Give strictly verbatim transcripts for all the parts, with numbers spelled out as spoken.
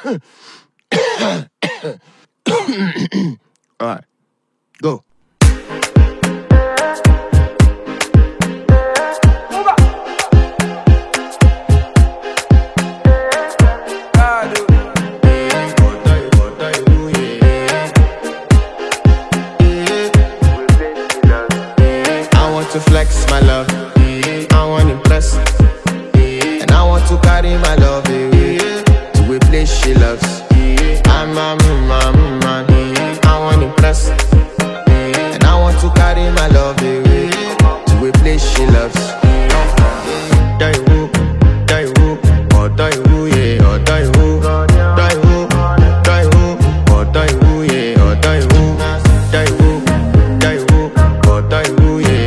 Alright, go. To flex my love, I want impress, and I want to carry my love away to a place she loves. I'm a man, man, I want impress, and I want to carry my love away to a place she loves. Die who, die who, or die who, yeah, or die who, die who, die who, or die who, yeah, or die who, die who, die who, or die who, yeah.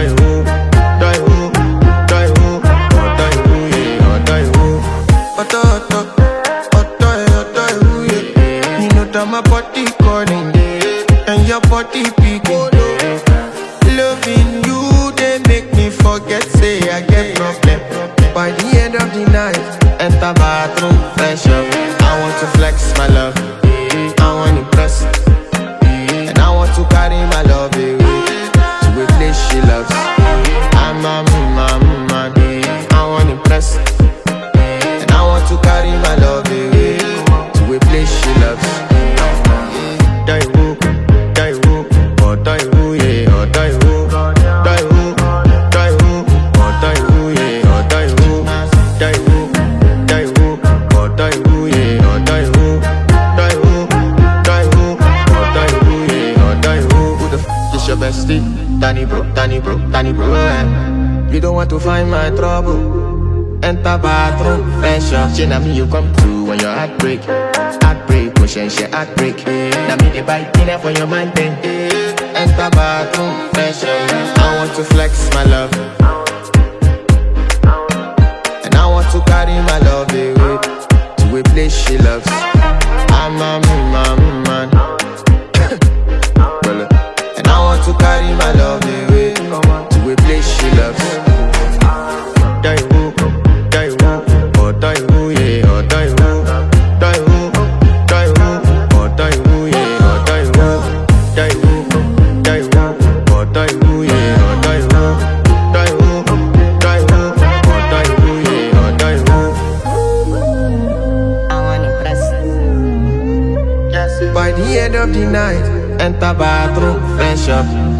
My body calling, and your body picking. Loving you, they make me forget, say I get problem. By the end of the night, enter bathroom, fresh up. I want to flex my love, I want to impress, and I want to carry my love away to a place she loves. I'm a man, man, I want to impress, and I want to carry my love away to a place she loves. Die who, die who, or die who, yeah, or die who, die who, die who, or die who, yeah, or die who, die who, die who, or die who, yeah, or die who, die who, die who, or die who, yeah, or die who. Who the f is your bestie? Danny bro, Danny bro, Danny bro. Eh? You don't want to find my trouble. Enter bathroom, fresh up. She na me you come through when your heart break. Heartbreak, motion she heartbreak. Now me the bite dinner for your man then. Enter bathroom, fresh up. I want to flex my love, and I want to carry my love away to a place she loves. I'm a man, man, and I want to carry my love away to a place she loves. Die who, die who, or die who, yeah, or die who, die who, die who, or die who, yeah, or die who, die who, die who, or die who, yeah, or die who, die who, die who, or die who, yeah, or die who. I want impress. By the end of the night, enter bathroom, fresh up.